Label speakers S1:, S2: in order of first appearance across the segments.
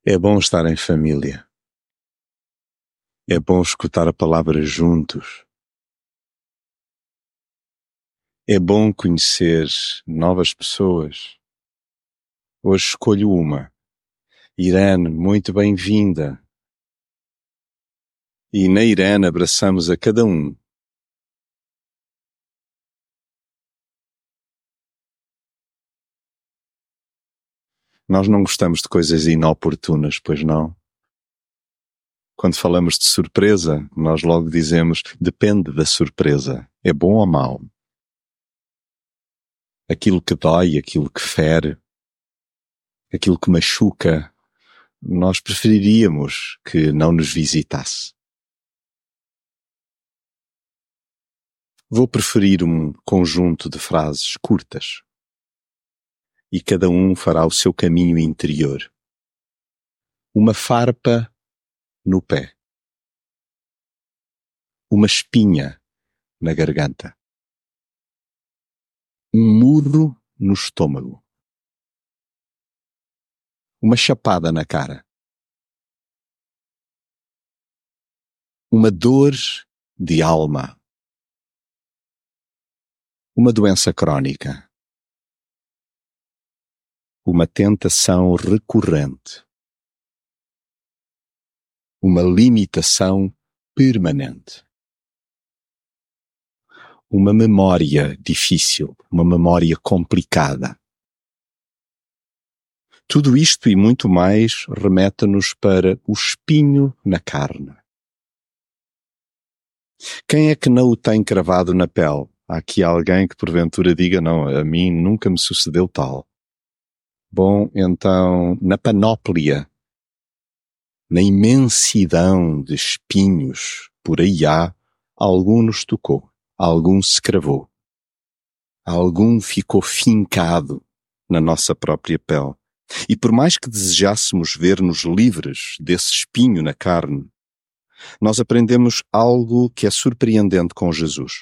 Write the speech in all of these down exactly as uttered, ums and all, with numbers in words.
S1: É bom estar em família. É bom escutar a palavra juntos. É bom conhecer novas pessoas. Hoje escolho uma. Irene, muito bem-vinda. E na Irene abraçamos a cada um. Nós não gostamos de coisas inoportunas, pois não? Quando falamos de surpresa, nós logo dizemos, depende da surpresa. É bom ou mau? Aquilo que dói, aquilo que fere, aquilo que machuca, nós preferiríamos que não nos visitasse. Vou preferir um conjunto de frases curtas. E cada um fará o seu caminho interior. Uma farpa no pé. Uma espinha na garganta. Um murro no estômago. Uma chapada na cara. Uma dor de alma. Uma doença crônica. Uma tentação recorrente. Uma limitação permanente. Uma memória difícil, uma memória complicada. Tudo isto e muito mais remete-nos para o espinho na carne. Quem é que não o tem cravado na pele? Há aqui alguém que porventura diga, não, a mim nunca me sucedeu tal. Bom, então, na panóplia, na imensidão de espinhos, por aí há, algum nos tocou, algum se cravou, algum ficou fincado na nossa própria pele. E por mais que desejássemos ver-nos livres desse espinho na carne, nós aprendemos algo que é surpreendente com Jesus.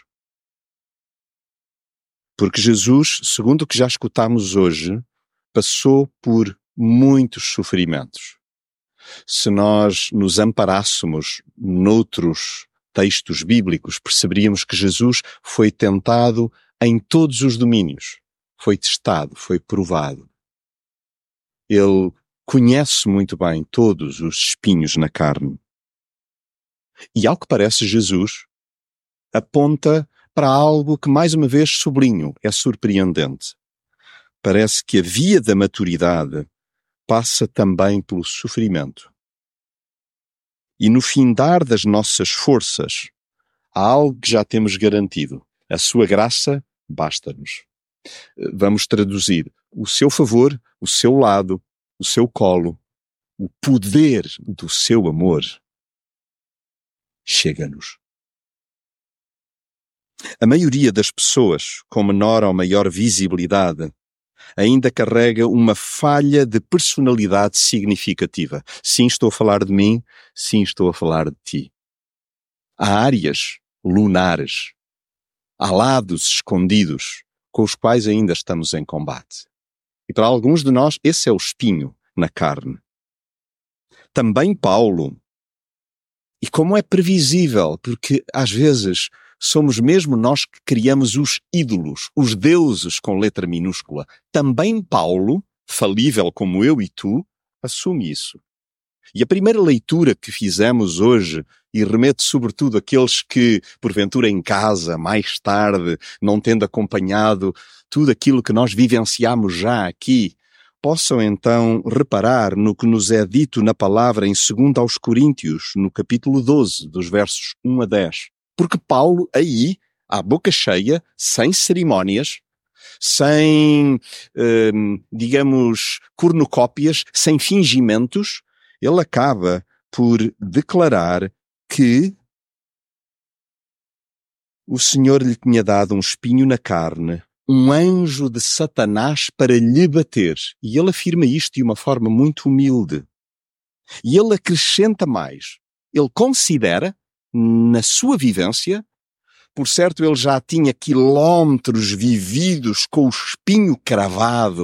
S1: Porque Jesus, segundo o que já escutámos hoje, passou por muitos sofrimentos. Se nós nos amparássemos noutros textos bíblicos, perceberíamos que Jesus foi tentado em todos os domínios. Foi testado, foi provado. Ele conhece muito bem todos os espinhos na carne. E ao que parece, Jesus aponta para algo que, mais uma vez, sublinho, é surpreendente. Parece que a via da maturidade passa também pelo sofrimento. E no findar das nossas forças, há algo que já temos garantido. A sua graça basta-nos. Vamos traduzir o seu favor, o seu lado, o seu colo, o poder do seu amor chega-nos. A maioria das pessoas com menor ou maior visibilidade ainda carrega uma falha de personalidade significativa. Sim, estou a falar de mim, sim, estou a falar de ti. Há áreas lunares, há lados escondidos com os quais ainda estamos em combate. E para alguns de nós, esse é o espinho na carne. Também Paulo, e como é previsível, porque às vezes somos mesmo nós que criamos os ídolos, os deuses com letra minúscula. Também Paulo, falível como eu e tu, assume isso. E a primeira leitura que fizemos hoje, e remete sobretudo àqueles que, porventura em casa, mais tarde, não tendo acompanhado tudo aquilo que nós vivenciamos já aqui, possam então reparar no que nos é dito na palavra em segundo aos Coríntios, no capítulo doze, dos versos um a dez. Porque Paulo, aí, à boca cheia, sem cerimónias, sem, hum, digamos, cornucópias, sem fingimentos, ele acaba por declarar que o Senhor lhe tinha dado um espinho na carne, um anjo de Satanás para lhe bater. E ele afirma isto de uma forma muito humilde. E ele acrescenta mais. Ele considera, na sua vivência, por certo ele já tinha quilómetros vividos com o espinho cravado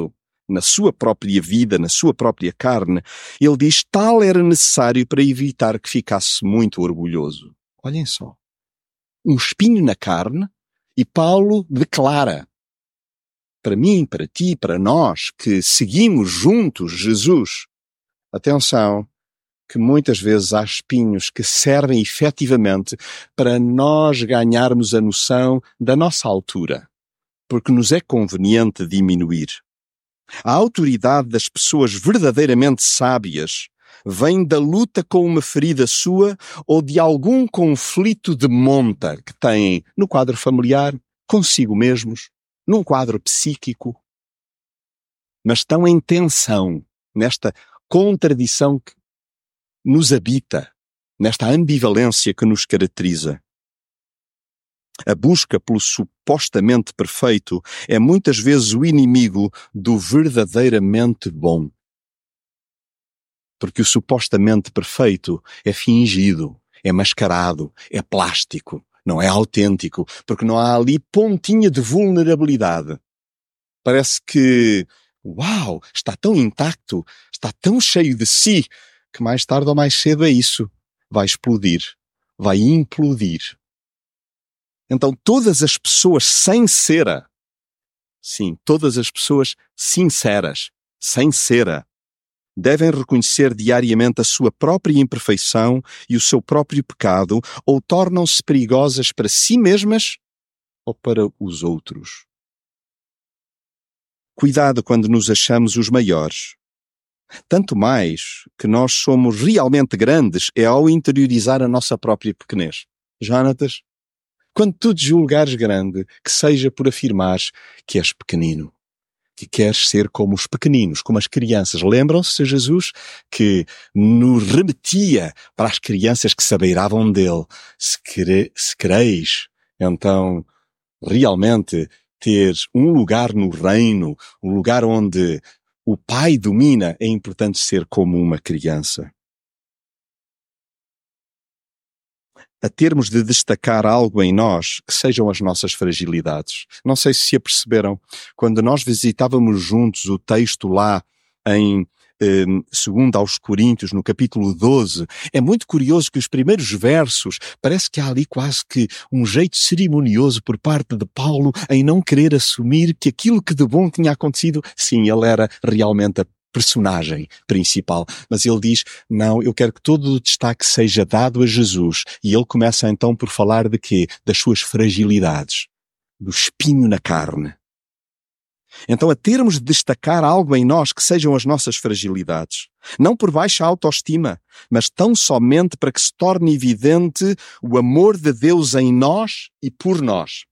S1: na sua própria vida, na sua própria carne, ele diz tal era necessário para evitar que ficasse muito orgulhoso. Olhem só. Um espinho na carne, e Paulo declara, para mim, para ti, para nós, que seguimos juntos Jesus, atenção, que muitas vezes há espinhos que servem efetivamente para nós ganharmos a noção da nossa altura, porque nos é conveniente diminuir. A autoridade das pessoas verdadeiramente sábias vem da luta com uma ferida sua ou de algum conflito de monta que têm no quadro familiar, consigo mesmos, num quadro psíquico. Mas estão em tensão, nesta contradição que nos habita, nesta ambivalência que nos caracteriza. A busca pelo supostamente perfeito é muitas vezes o inimigo do verdadeiramente bom. Porque o supostamente perfeito é fingido, é mascarado, é plástico, não é autêntico, porque não há ali pontinha de vulnerabilidade. Parece que, uau, está tão intacto, está tão cheio de si, que mais tarde ou mais cedo é isso. Vai explodir, vai implodir. Então todas as pessoas sem cera, sim, todas as pessoas sinceras, sem cera, devem reconhecer diariamente a sua própria imperfeição e o seu próprio pecado, ou tornam-se perigosas para si mesmas ou para os outros. Cuidado quando nos achamos os maiores. Tanto mais que nós somos realmente grandes é ao interiorizar a nossa própria pequenez. Jonatas, quando tu te julgares grande, que seja por afirmares que és pequenino, que queres ser como os pequeninos, como as crianças. Lembram-se de Jesus que nos remetia para as crianças que se abeiravam dele. Se, quere, se quereis, então, realmente ter um lugar no reino, um lugar onde o Pai domina, é importante ser como uma criança. A termos de destacar algo em nós que sejam as nossas fragilidades. Não sei se se aperceberam, quando nós visitávamos juntos o texto lá em eh, segundo aos Coríntios, no capítulo doze, é muito curioso que os primeiros versos, parece que há ali quase que um jeito cerimonioso por parte de Paulo em não querer assumir que aquilo que de bom tinha acontecido, sim, ele era realmente a personagem principal, mas ele diz, não, eu quero que todo o destaque seja dado a Jesus, e ele começa então por falar de quê? Das suas fragilidades, do espinho na carne. Então, a termos de destacar algo em nós que sejam as nossas fragilidades, não por baixa autoestima, mas tão somente para que se torne evidente o amor de Deus em nós e por nós.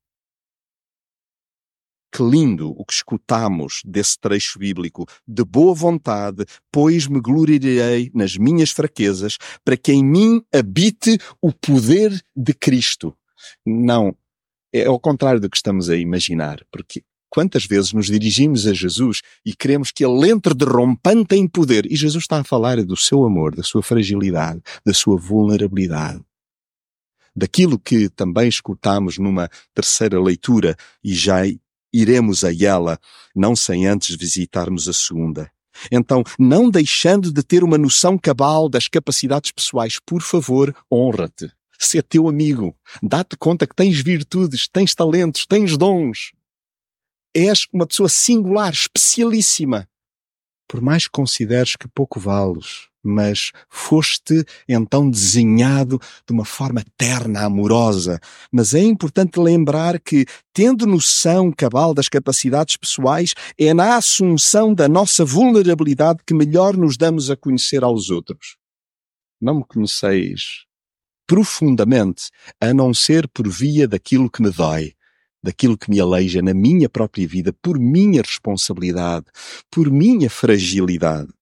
S1: Que lindo o que escutamos desse trecho bíblico. De boa vontade, pois me gloriarei nas minhas fraquezas, para que em mim habite o poder de Cristo. Não, é ao contrário do que estamos a imaginar, porque quantas vezes nos dirigimos a Jesus e queremos que Ele entre derrompante em poder, e Jesus está a falar do seu amor, da sua fragilidade, da sua vulnerabilidade. Daquilo que também escutamos numa terceira leitura, e já iremos a ela, não sem antes visitarmos a segunda. Então, não deixando de ter uma noção cabal das capacidades pessoais, por favor, honra-te. Sê teu amigo. Dá-te conta que tens virtudes, tens talentos, tens dons. És uma pessoa singular, especialíssima. Por mais que consideres que pouco vales, mas foste então desenhado de uma forma terna, amorosa. Mas é importante lembrar que, tendo noção cabal das capacidades pessoais, é na assunção da nossa vulnerabilidade que melhor nos damos a conhecer aos outros. Não me conheceis profundamente, a não ser por via daquilo que me dói, daquilo que me aleija na minha própria vida, por minha responsabilidade, por minha fragilidade.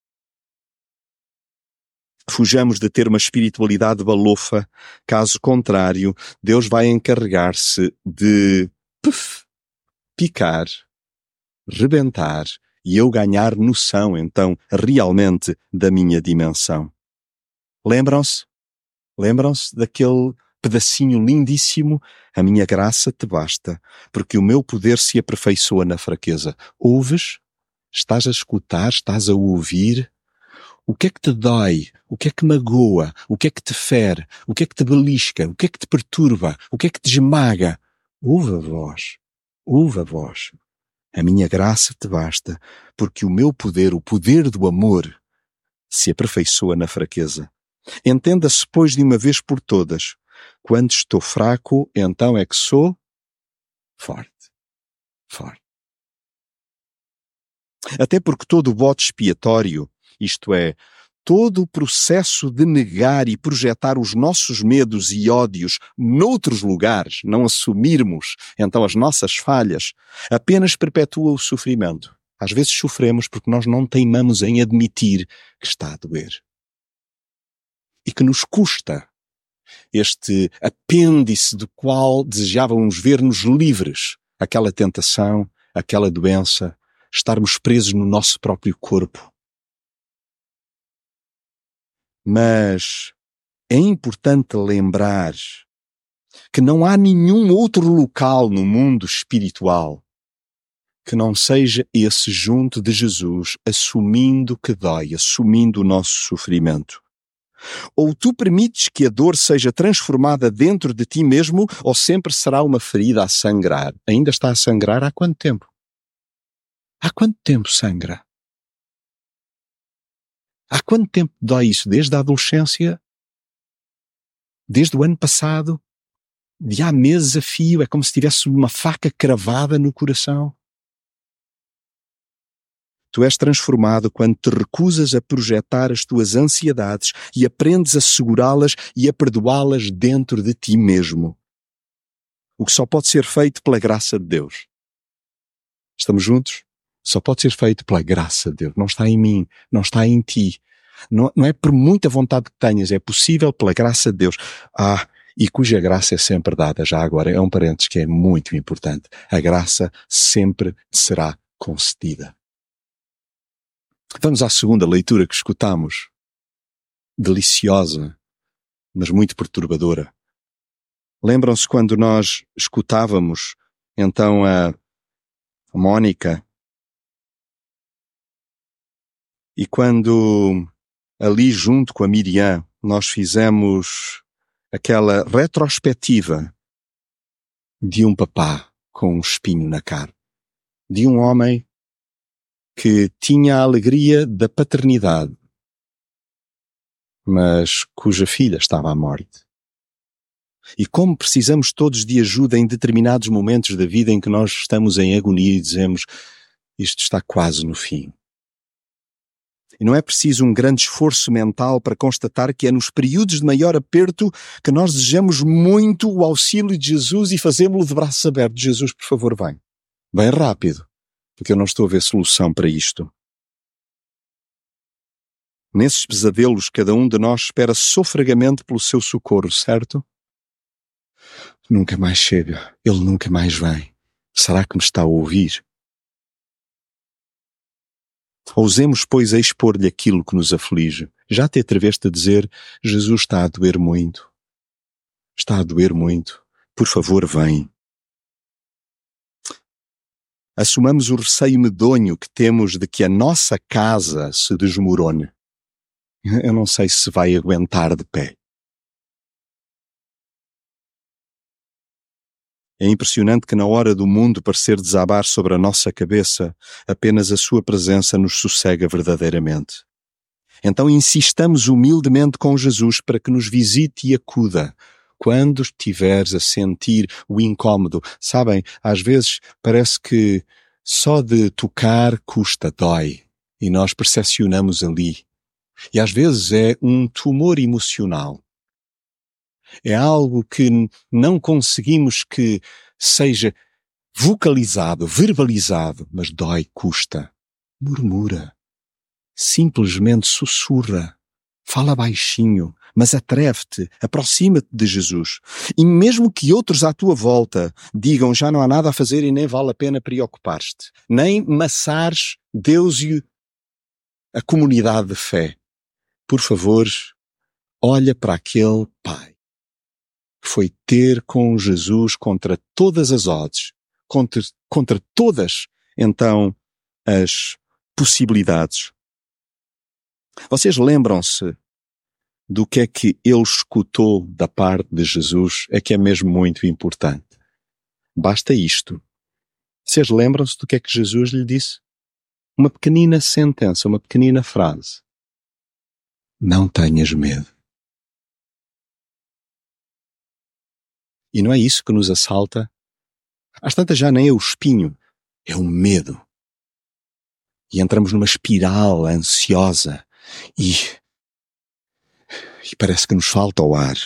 S1: Fujamos de ter uma espiritualidade balofa, caso contrário, Deus vai encarregar-se de puff, picar, rebentar, e eu ganhar noção, então, realmente, da minha dimensão. Lembram-se? Lembram-se daquele pedacinho lindíssimo? A minha graça te basta, porque o meu poder se aperfeiçoa na fraqueza. Ouves? Estás a escutar? Estás a ouvir? O que é que te dói? O que é que magoa? O que é que te fere? O que é que te belisca? O que é que te perturba? O que é que te esmaga? Ouve a voz. Ouve a voz. A minha graça te basta, porque o meu poder, o poder do amor, se aperfeiçoa na fraqueza. Entenda-se, pois, de uma vez por todas. Quando estou fraco, então é que sou forte. Forte. Até porque todo o bode expiatório, isto é, todo o processo de negar e projetar os nossos medos e ódios noutros lugares, não assumirmos então as nossas falhas, apenas perpetua o sofrimento. Às vezes sofremos porque nós não teimamos em admitir que está a doer. E que nos custa este apêndice do qual desejávamos ver-nos livres, aquela tentação, aquela doença, estarmos presos no nosso próprio corpo. Mas é importante lembrar que não há nenhum outro local no mundo espiritual que não seja esse junto de Jesus, assumindo que dói, assumindo o nosso sofrimento. Ou tu permites que a dor seja transformada dentro de ti mesmo, ou sempre será uma ferida a sangrar. Ainda está a sangrar há quanto tempo? Há quanto tempo sangra? Há quanto tempo dói isso? Desde a adolescência? Desde o ano passado? De há meses a fio? É como se tivesse uma faca cravada no coração. Tu és transformado quando te recusas a projetar as tuas ansiedades e aprendes a segurá-las e a perdoá-las dentro de ti mesmo. O que só pode ser feito pela graça de Deus. Estamos juntos? Só pode ser feito pela graça de Deus. Não está em mim, não está em ti. Não, não é por muita vontade que tenhas, é possível pela graça de Deus. Ah, e cuja graça é sempre dada. Já agora, é um parênteses que é muito importante. A graça sempre será concedida. Vamos à segunda leitura que escutamos. Deliciosa, mas muito perturbadora. Lembram-se quando nós escutávamos, então, a, a Mónica? E quando ali junto com a Miriam nós fizemos aquela retrospectiva de um papá com um espinho na cara, de um homem que tinha a alegria da paternidade, mas cuja filha estava à morte. E como precisamos todos de ajuda em determinados momentos da vida em que nós estamos em agonia e dizemos, isto está quase no fim. E não é preciso um grande esforço mental para constatar que é nos períodos de maior aperto que nós desejamos muito o auxílio de Jesus e fazemos-lo de braços abertos. Jesus, por favor, vem. Bem rápido, porque eu não estou a ver solução para isto. Nesses pesadelos, cada um de nós espera sofregamente pelo seu socorro, certo? Nunca mais chega. Ele nunca mais vem. Será que me está a ouvir? Ousemos, pois, a expor-lhe aquilo que nos aflige. Já te atreveste a dizer, Jesus está a doer muito. Está a doer muito. Por favor, vem. Assumamos o receio medonho que temos de que a nossa casa se desmorone. Eu não sei se vai aguentar de pé. É impressionante que na hora do mundo parecer desabar sobre a nossa cabeça, apenas a sua presença nos sossega verdadeiramente. Então insistamos humildemente com Jesus para que nos visite e acuda. Quando estiveres a sentir o incômodo, sabem, às vezes parece que só de tocar custa, dói, e nós percepcionamos ali. E às vezes é um tumor emocional. É algo que não conseguimos que seja vocalizado, verbalizado, mas dói, custa. Murmura. Simplesmente sussurra. Fala baixinho, mas atreve-te, aproxima-te de Jesus. E mesmo que outros à tua volta digam já não há nada a fazer e nem vale a pena preocupar-te, nem maçares Deus e a comunidade de fé, por favor, olha para aquele pai que foi ter com Jesus contra todas as odds, contra, contra todas, então, as possibilidades. Vocês lembram-se do que é que ele escutou da parte de Jesus? É que é mesmo muito importante. Basta isto. Vocês lembram-se do que é que Jesus lhe disse? Uma pequenina sentença, uma pequenina frase. Não tenhas medo. E não é isso que nos assalta? Às tantas já nem é o espinho, é o medo. E entramos numa espiral ansiosa e, e parece que nos falta o ar.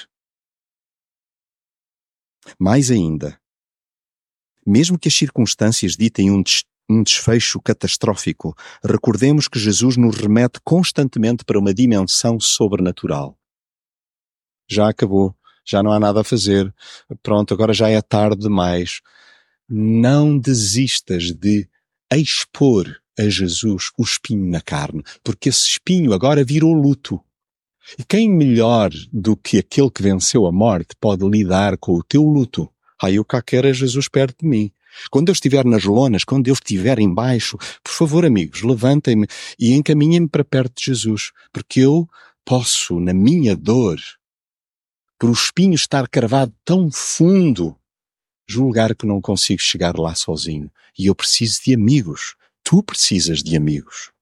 S1: Mais ainda, mesmo que as circunstâncias ditem um, des, um desfecho catastrófico, recordemos que Jesus nos remete constantemente para uma dimensão sobrenatural. Já acabou, já não há nada a fazer, pronto, agora já é tarde demais. Não desistas de expor a Jesus o espinho na carne, porque esse espinho agora virou luto. E quem melhor do que aquele que venceu a morte pode lidar com o teu luto? Ah, eu cá quero é Jesus perto de mim. Quando eu estiver nas lonas, quando eu estiver em baixo, por favor, amigos, levantem-me e encaminhem-me para perto de Jesus, porque eu posso, na minha dor, por o espinho estar cravado tão fundo, julgar que não consigo chegar lá sozinho. E eu preciso de amigos. Tu precisas de amigos.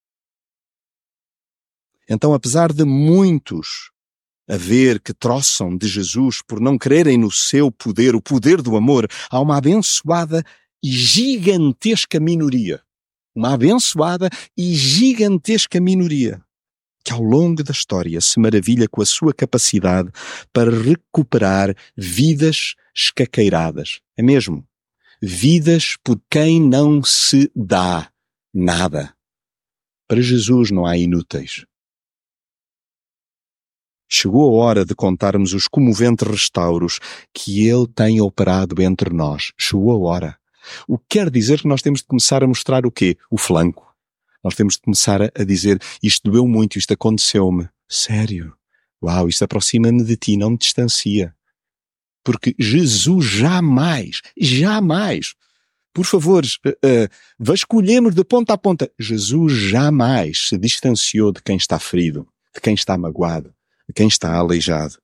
S1: Então, apesar de muitos haver que troçam de Jesus por não crerem no seu poder, o poder do amor, há uma abençoada e gigantesca minoria. Uma abençoada e gigantesca minoria que ao longo da história se maravilha com a sua capacidade para recuperar vidas escaqueiradas. É mesmo? Vidas por quem não se dá nada. Para Jesus não há inúteis. Chegou a hora de contarmos os comoventes restauros que Ele tem operado entre nós. Chegou a hora. O que quer dizer que nós temos de começar a mostrar o quê? O flanco. Nós temos de começar a dizer, isto doeu muito, isto aconteceu-me. Sério? Uau, isto aproxima-me de ti, não me distancia. Porque Jesus jamais, jamais, por favor, uh, uh, vasculhemos de ponta a ponta, Jesus jamais se distanciou de quem está ferido, de quem está magoado, de quem está aleijado.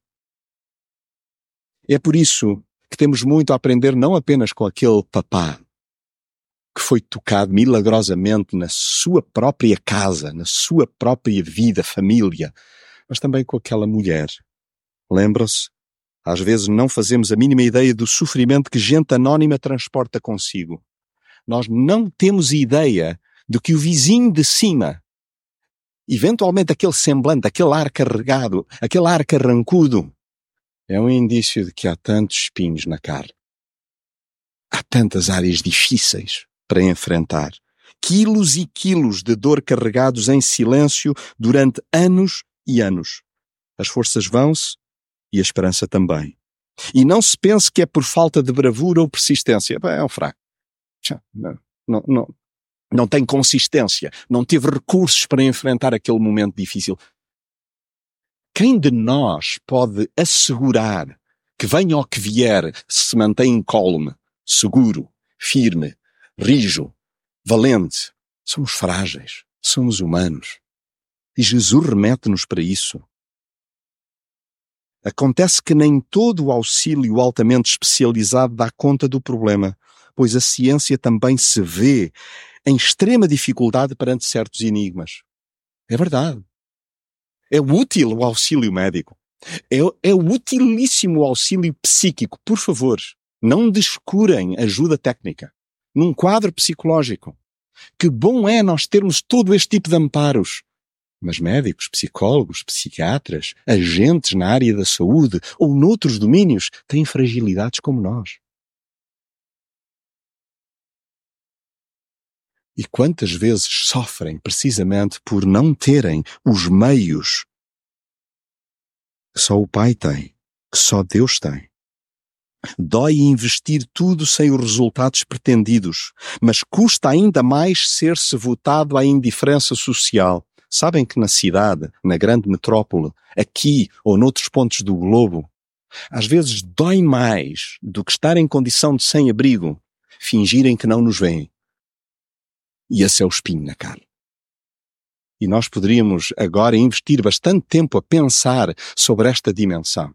S1: É por isso que temos muito a aprender não apenas com aquele papá que foi tocado milagrosamente na sua própria casa, na sua própria vida, família, mas também com aquela mulher. Lembra-se? Às vezes não fazemos a mínima ideia do sofrimento que gente anónima transporta consigo. Nós não temos ideia do que o vizinho de cima, eventualmente aquele semblante, aquele ar carregado, aquele ar carrancudo, é um indício de que há tantos espinhos na carne. Há tantas áreas difíceis para enfrentar. Quilos e quilos de dor carregados em silêncio durante anos e anos. As forças vão-se e a esperança também. E não se pense que é por falta de bravura ou persistência. Bem, é um fraco. Não, não, não, não tem consistência. Não teve recursos para enfrentar aquele momento difícil. Quem de nós pode assegurar que venha o que vier se mantém incólume, seguro, firme, rijo, valente? Somos frágeis. Somos humanos. E Jesus remete-nos para isso. Acontece que nem todo o auxílio altamente especializado dá conta do problema, pois a ciência também se vê em extrema dificuldade perante certos enigmas. É verdade. É útil o auxílio médico. É, é utilíssimo o auxílio psíquico. Por favor, não descurem ajuda técnica num quadro psicológico. Que bom é nós termos todo este tipo de amparos. Mas médicos, psicólogos, psiquiatras, agentes na área da saúde ou noutros domínios têm fragilidades como nós. E quantas vezes sofrem precisamente por não terem os meios que só o Pai tem, que só Deus tem. Dói investir tudo sem os resultados pretendidos, mas custa ainda mais ser-se votado à indiferença social. Sabem que na cidade, na grande metrópole, aqui ou noutros pontos do globo, às vezes dói mais do que estar em condição de sem-abrigo, fingirem que não nos veem. E esse é o espinho na carne. E nós poderíamos agora investir bastante tempo a pensar sobre esta dimensão.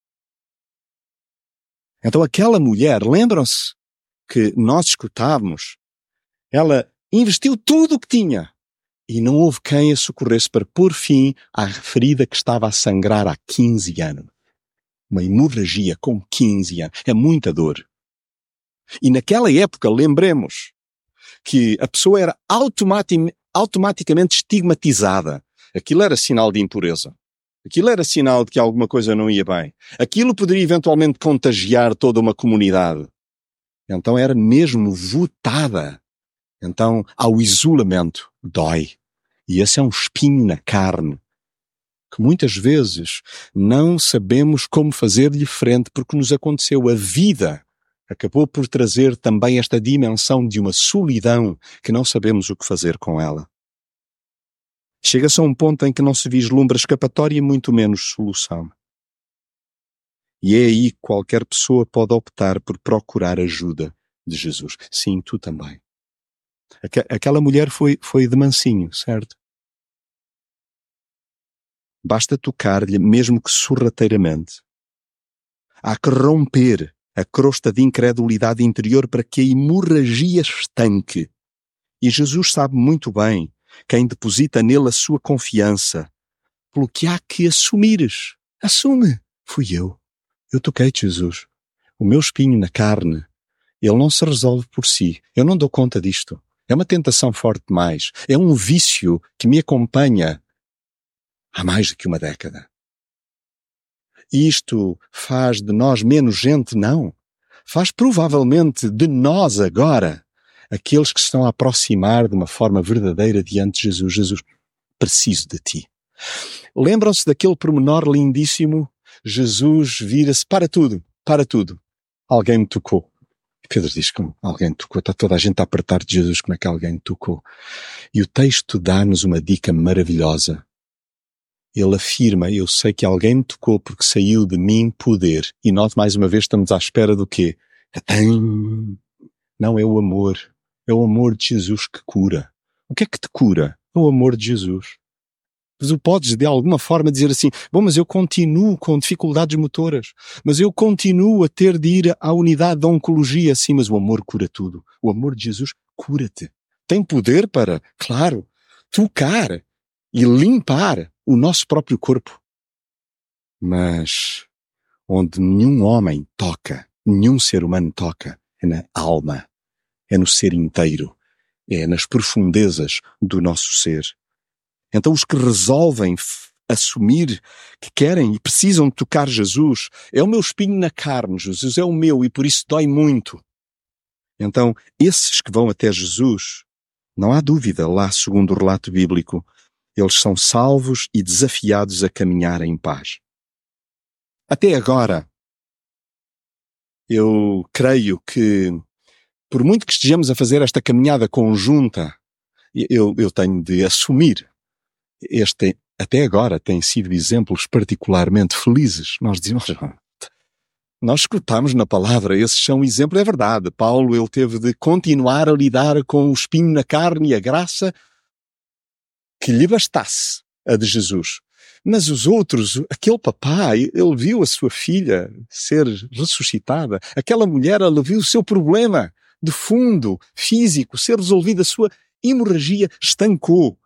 S1: Então aquela mulher, lembram-se que nós escutávamos, ela investiu tudo o que tinha e não houve quem a socorresse para pôr fim à ferida que estava a sangrar há quinze anos. Uma hemorragia com quinze anos. É muita dor. E naquela época, lembremos que a pessoa era automatic, automaticamente estigmatizada. Aquilo era sinal de impureza. Aquilo era sinal de que alguma coisa não ia bem. Aquilo poderia eventualmente contagiar toda uma comunidade. Então era mesmo votada. Então, ao isolamento, dói. E esse é um espinho na carne, que muitas vezes não sabemos como fazer-lhe frente porque nos aconteceu. A vida acabou por trazer também esta dimensão de uma solidão que não sabemos o que fazer com ela. Chega-se a um ponto em que não se vislumbra escapatória e muito menos solução. E é aí que qualquer pessoa pode optar por procurar ajuda de Jesus. Sim, tu também. Aquela mulher foi, foi de mansinho, certo? Basta tocar-lhe, mesmo que sorrateiramente. Há que romper a crosta de incredulidade interior para que a hemorragia estanque. E Jesus sabe muito bem quem deposita nele a sua confiança, pelo que há que assumires. Assume. Fui eu. Eu toquei-te, Jesus. O meu espinho na carne, ele não se resolve por si. Eu não dou conta disto. É uma tentação forte demais. É um vício que me acompanha há mais do que uma década. Isto faz de nós menos gente? Não. Faz provavelmente de nós agora aqueles que se estão a aproximar de uma forma verdadeira diante de Jesus. Jesus, preciso de ti. Lembram-se daquele pormenor lindíssimo? Jesus vira-se, para tudo, para tudo. Alguém me tocou. Pedro diz, como alguém me tocou? Está toda a gente a apertar de Jesus, como é que alguém me tocou? E o texto dá-nos uma dica maravilhosa. Ele afirma, eu sei que alguém me tocou porque saiu de mim poder. E nós mais uma vez estamos à espera do quê? Não, é o amor. É o amor de Jesus que cura. O que é que te cura? É o amor de Jesus. Mas tu podes de alguma forma dizer assim, bom, mas eu continuo com dificuldades motoras, mas eu continuo a ter de ir à unidade de oncologia, sim, mas o amor cura tudo. O amor de Jesus cura-te. Tem poder para, claro, tocar e limpar o nosso próprio corpo. Mas onde nenhum homem toca, nenhum ser humano toca, é na alma, é no ser inteiro, é nas profundezas do nosso ser. Então os que resolvem f- assumir que querem e precisam de tocar Jesus, é o meu espinho na carne, Jesus é o meu e por isso dói muito. Então esses que vão até Jesus, não há dúvida lá segundo o relato bíblico, eles são salvos e desafiados a caminhar em paz. Até agora, eu creio que por muito que estejamos a fazer esta caminhada conjunta, eu, eu tenho de assumir. Este, até agora, têm sido exemplos particularmente felizes. Nós dizemos, nós escutamos na palavra, esses são exemplos, é verdade. Paulo, ele teve de continuar a lidar com o espinho na carne e a graça que lhe bastasse, a de Jesus. Mas os outros, aquele papai, ele viu a sua filha ser ressuscitada. Aquela mulher, ela viu o seu problema de fundo, físico, ser resolvido. A sua hemorragia estancou.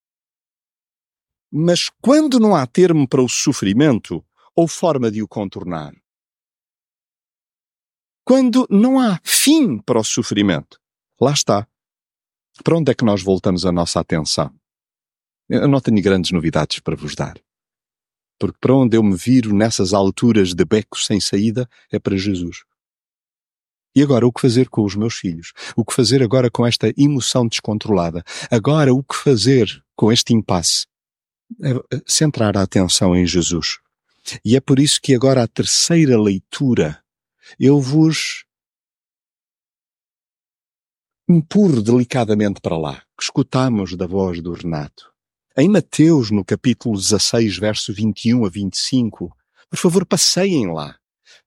S1: Mas quando não há termo para o sofrimento ou forma de o contornar? Quando não há fim para o sofrimento, lá está. Para onde é que nós voltamos a nossa atenção? Eu não tenho grandes novidades para vos dar. Porque para onde eu me viro nessas alturas de becos sem saída é para Jesus. E agora o que fazer com os meus filhos? O que fazer agora com esta emoção descontrolada? Agora o que fazer com este impasse? É centrar a atenção em Jesus. E é por isso que agora a terceira leitura eu vos empurro delicadamente para lá, que escutamos da voz do Renato. Em Mateus, no capítulo dezasseis, verso vinte e um a vinte e cinco, por favor, passeiem lá.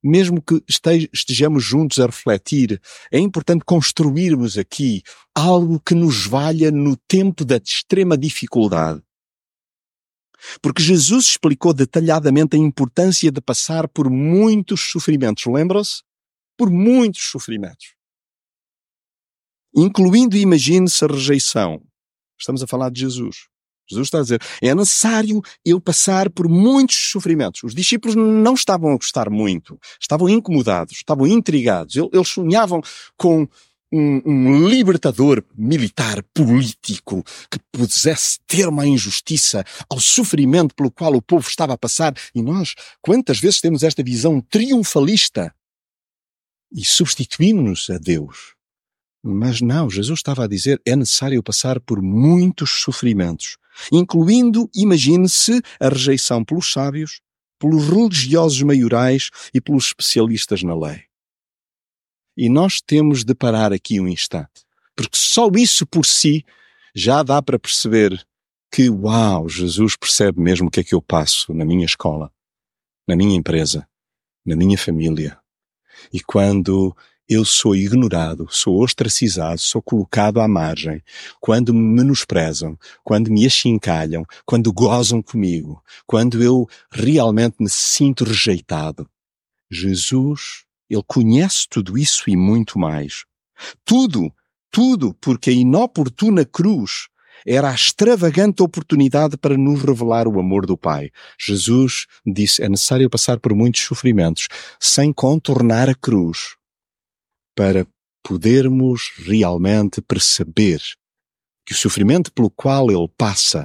S1: mesmo que estejamos juntos a refletir, é importante construirmos aqui algo que nos valha no tempo da extrema dificuldade. Porque Jesus explicou detalhadamente a importância de passar por muitos sofrimentos, lembram-se? Por muitos sofrimentos. Incluindo, imagine-se, a rejeição. Estamos a falar de Jesus. Jesus está a dizer, é necessário eu passar por muitos sofrimentos. Os discípulos não estavam a gostar muito, estavam incomodados, estavam intrigados. Eles sonhavam com um, um libertador militar, político, que pudesse ter uma injustiça ao sofrimento pelo qual o povo estava a passar. E nós, quantas vezes temos esta visão triunfalista e substituímos-nos a Deus? Mas não, Jesus estava a dizer, é necessário passar por muitos sofrimentos, incluindo, imagine-se, a rejeição pelos sábios, pelos religiosos maiorais e pelos especialistas na lei. E nós temos de parar aqui um instante, porque só isso por si já dá para perceber que, uau, Jesus percebe mesmo o que é que eu passo na minha escola, na minha empresa, na minha família. E quando eu sou ignorado, sou ostracizado, sou colocado à margem, quando me menosprezam, quando me achincalham, quando gozam comigo, quando eu realmente me sinto rejeitado. Jesus, Ele conhece tudo isso e muito mais. Tudo, tudo porque a inoportuna cruz era a extravagante oportunidade para nos revelar o amor do Pai. Jesus disse, é necessário passar por muitos sofrimentos, sem contornar a cruz, para podermos realmente perceber que o sofrimento pelo qual Ele passa,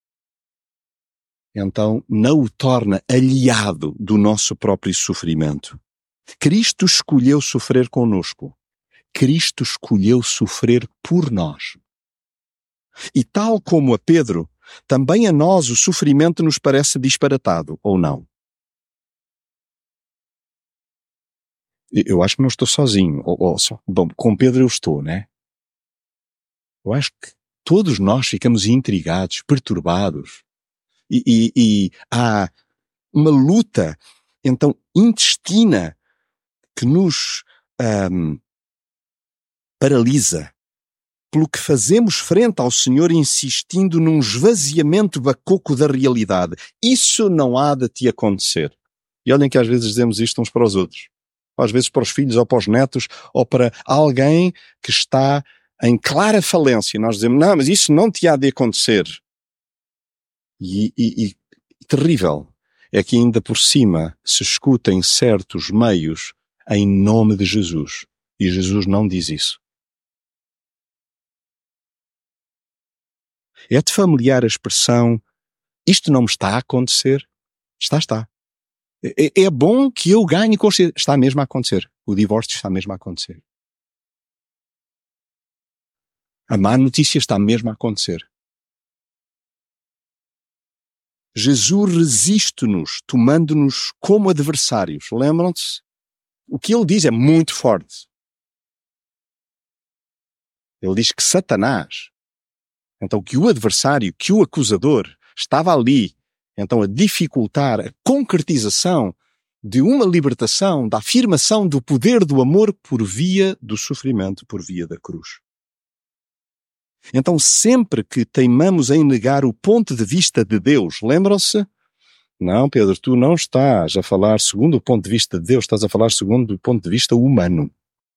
S1: então não o torna aliado do nosso próprio sofrimento. Cristo escolheu sofrer conosco. Cristo escolheu sofrer por nós. E tal como a Pedro, também a nós o sofrimento nos parece disparatado, ou não? Eu acho que não estou sozinho. Ou, ou, bom, com Pedro eu estou, né? Eu acho que todos nós ficamos intrigados, perturbados. E, e, e há uma luta, então, intestina que nos um, paralisa, pelo que fazemos frente ao Senhor insistindo num esvaziamento bacoco da realidade. Isso não há de te acontecer. E olhem que às vezes dizemos isto uns para os outros. Às vezes para os filhos ou para os netos ou para alguém que está em clara falência. Nós dizemos, não, mas isso não te há de acontecer. E, e, e terrível é que ainda por cima se escutem certos meios em nome de Jesus. E Jesus não diz isso. É-te familiar a expressão, isto não me está a acontecer? Está, está. É, é bom que eu ganhe consciência. Está mesmo a acontecer. O divórcio está mesmo a acontecer. A má notícia está mesmo a acontecer. Jesus resiste-nos, tomando-nos como adversários. Lembram-se? O que ele diz é muito forte. Ele diz que Satanás, então que o adversário, que o acusador, estava ali, então a dificultar a concretização de uma libertação, da afirmação do poder do amor por via do sofrimento, por via da cruz. Então sempre que teimamos em negar o ponto de vista de Deus, lembram-se? Não, Pedro, tu não estás a falar segundo o ponto de vista de Deus, estás a falar segundo o ponto de vista humano.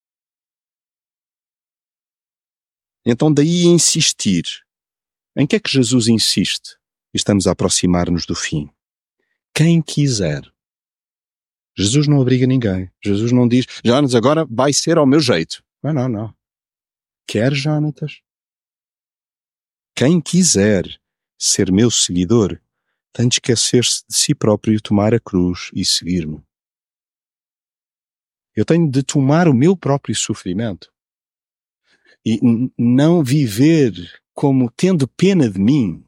S1: Então daí insistir. Em que é que Jesus insiste? Estamos a aproximar-nos do fim. Quem quiser. Jesus não obriga ninguém. Jesus não diz, Jonas, agora vai ser ao meu jeito. Não, não, não. Quer, Jonatas? Quem quiser ser meu seguidor, tem de esquecer-se de si próprio e tomar a cruz e seguir-me. Eu tenho de tomar o meu próprio sofrimento e n- não viver como tendo pena de mim.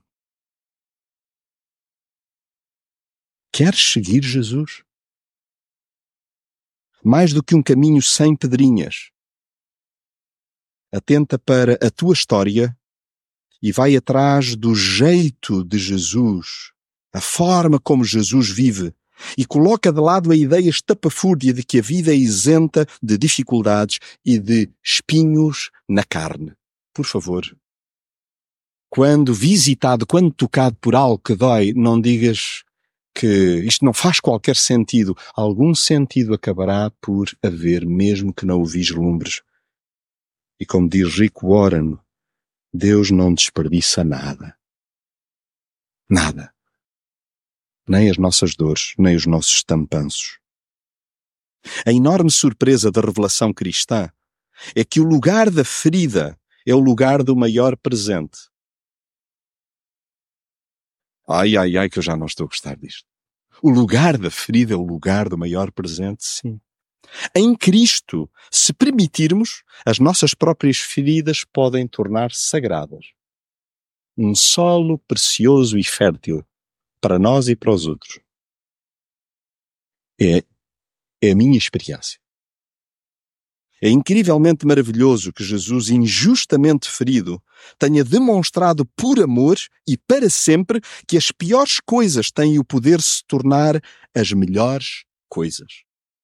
S1: Queres seguir Jesus? Mais do que um caminho sem pedrinhas. Atenta para a tua história e vai atrás do jeito de Jesus, a forma como Jesus vive, e coloca de lado a ideia estapafúrdia de que a vida é isenta de dificuldades e de espinhos na carne. Por favor, quando visitado, quando tocado por algo que dói, não digas que isto não faz qualquer sentido. Algum sentido acabará por haver, mesmo que não o vislumbres. E como diz Rick Warren, Deus não desperdiça nada. Nada. Nem as nossas dores, nem os nossos estampanços. A enorme surpresa da revelação cristã é que o lugar da ferida é o lugar do maior presente. Ai, ai, ai, que eu já não estou a gostar disto. O lugar da ferida é o lugar do maior presente, sim. Em Cristo, se permitirmos, as nossas próprias feridas podem tornar-se sagradas. Um solo precioso e fértil para nós e para os outros. É, é a minha experiência. É incrivelmente maravilhoso que Jesus, injustamente ferido, tenha demonstrado por amor e para sempre que as piores coisas têm o poder de se tornar as melhores coisas.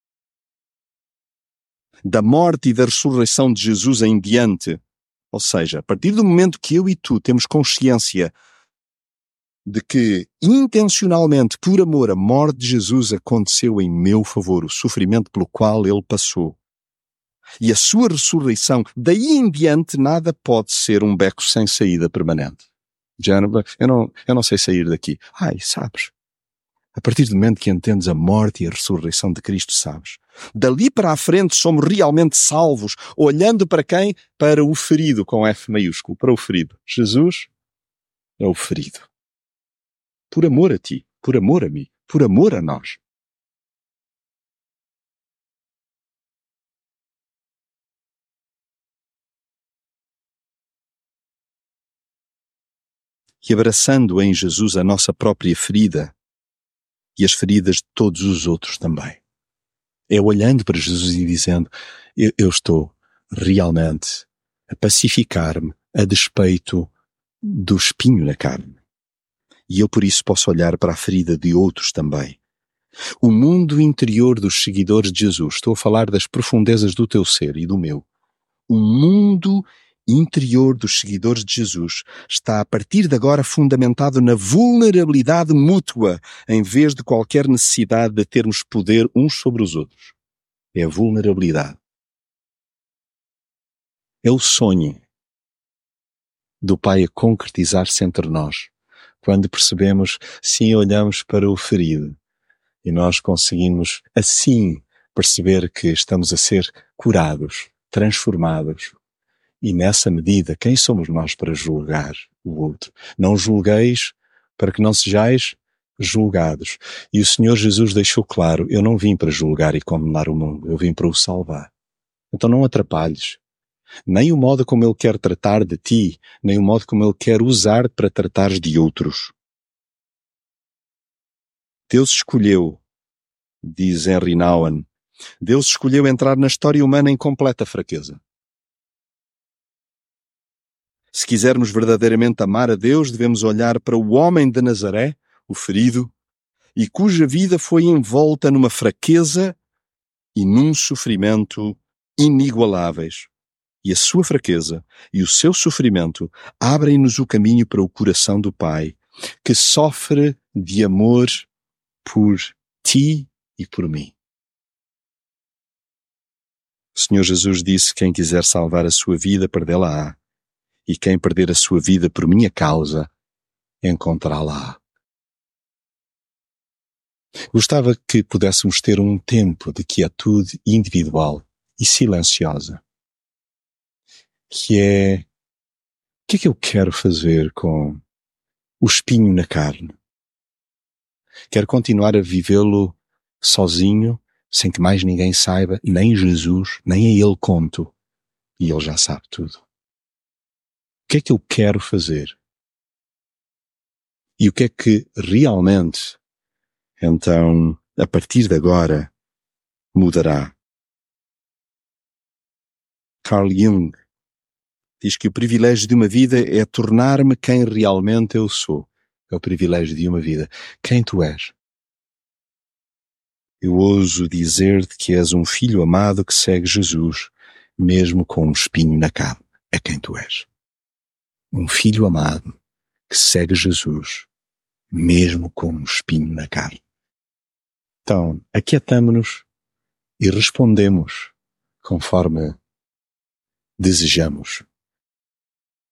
S1: Da morte e da ressurreição de Jesus em diante, ou seja, a partir do momento que eu e tu temos consciência de que, intencionalmente, por amor, a morte de Jesus aconteceu em meu favor, o sofrimento pelo qual ele passou, e a sua ressurreição, daí em diante nada pode ser um beco sem saída permanente. Já não, eu, não, eu não sei sair daqui. Ai, sabes? A partir do momento que entendes a morte e a ressurreição de Cristo, sabes? Dali para a frente somos realmente salvos, olhando para quem? Para o ferido, com F maiúsculo, para o ferido. Jesus é o ferido. Por amor a ti, por amor a mim, por amor a nós. E abraçando em Jesus a nossa própria ferida e as feridas de todos os outros também. É olhando para Jesus e dizendo, eu, eu estou realmente a pacificar-me a despeito do espinho na carne. E eu por isso posso olhar para a ferida de outros também. O mundo interior dos seguidores de Jesus, estou a falar das profundezas do teu ser e do meu. O mundo interior dos seguidores de Jesus está a partir de agora fundamentado na vulnerabilidade mútua em vez de qualquer necessidade de termos poder uns sobre os outros. É a vulnerabilidade. É o sonho do Pai a concretizar-se entre nós. Quando percebemos, sim, olhamos para o ferido e nós conseguimos assim perceber que estamos a ser curados, transformados. E nessa medida, quem somos nós para julgar o outro? Não julgueis para que não sejais julgados. E o Senhor Jesus deixou claro, eu não vim para julgar e condenar o mundo, eu vim para o salvar. Então não atrapalhes. Nem o modo como Ele quer tratar de ti, nem o modo como Ele quer usar para tratar de outros. Deus escolheu, diz Henry Nouwen, Deus escolheu entrar na história humana em completa fraqueza. Se quisermos verdadeiramente amar a Deus, devemos olhar para o homem de Nazaré, o ferido, e cuja vida foi envolta numa fraqueza e num sofrimento inigualáveis. E a sua fraqueza e o seu sofrimento abrem-nos o caminho para o coração do Pai, que sofre de amor por ti e por mim. O Senhor Jesus disse, quem quiser salvar a sua vida, perdê-la-á. E quem perder a sua vida por minha causa, encontrá-la. Gostava que pudéssemos ter um tempo de quietude individual e silenciosa, que é, o que é que eu quero fazer com o espinho na carne? Quero continuar a vivê-lo sozinho, sem que mais ninguém saiba, nem Jesus, nem a Ele conto, e Ele já sabe tudo. O que é que eu quero fazer? E o que é que realmente, então, a partir de agora, mudará? Carl Jung diz que o privilégio de uma vida é tornar-me quem realmente eu sou. É o privilégio de uma vida. Quem tu és? Eu ouso dizer-te que és um filho amado que segue Jesus, mesmo com um espinho na carne. É quem tu és. Um filho amado que segue Jesus, mesmo com um espinho na carne. Então, aquietamo-nos e respondemos conforme desejamos.